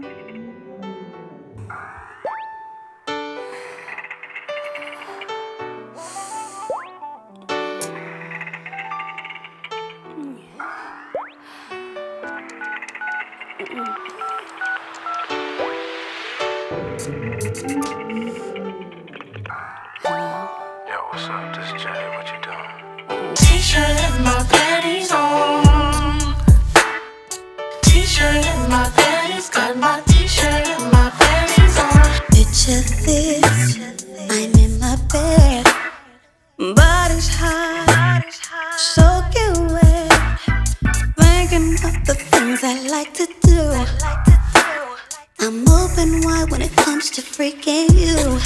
Yo, what's up? This is Jay. What you doing? T-shirt and my panties on. T-shirt and my panties. Got my t-shirt and my panties on. Picture this, I'm in my bed, body's hot, soaking wet, thinking of the things I like to do. I'm open wide when it comes to freaking you.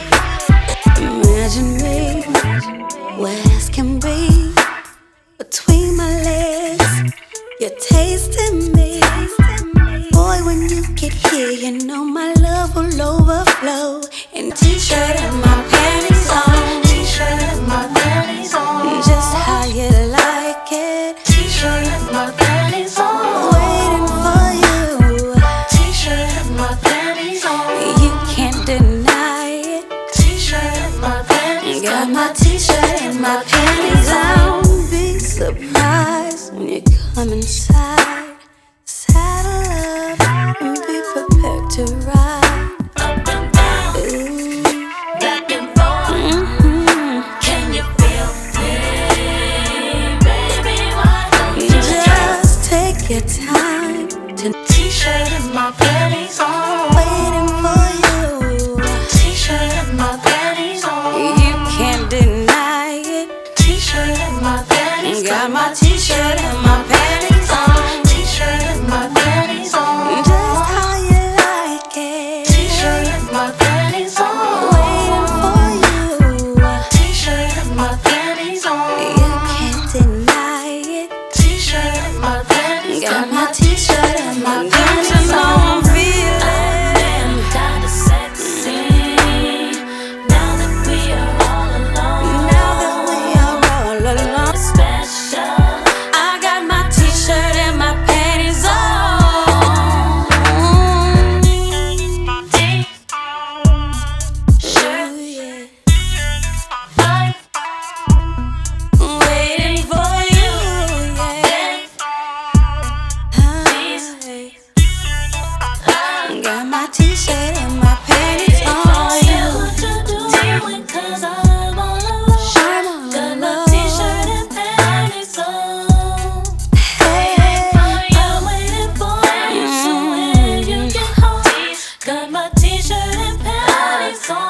Imagine me, wet as can be, between my legs, you're tasting me. Boy, when you get here, you know my love will overflow. And t-shirt and my panties on, T-shirt and my panties on. just how you like it. T-shirt and my panties on. Waiting for you, T-shirt and my panties on. you can't deny it. T-shirt and my panties. Got my t-shirt and my panties on. Be surprised when you come inside. Saddle up and be prepared to ride. Up and down, Ooh. back and forth. Can you feel me, baby? Why don't you Just take your time to T-shirt and my panties on. waiting for you. T-shirt and my panties on. You can't deny it. T-shirt and my panties. Got my t-shirt and my panties on. T-shirt and my panties on. Just how you like it. T-shirt and my panties on. Waiting for you. T-shirt and my panties on. You can't deny it. T-shirt and my panties. Got my t-shirt and my panties on. I'm feeling Kinda sexy. Now that we are all alone. now that we are all alone. Special. I got my t-shirt and my panties on. T-shirt. Ooh, yeah. Bye. Waiting for you, yeah. Hi. Got my t-shirt and my panties on. What you doing? 'Cause I'm all alone. I'm all Got my alone. t-shirt and panties on. Hey. I'm waiting for you, so when you get home, got my t-shirt and panties on.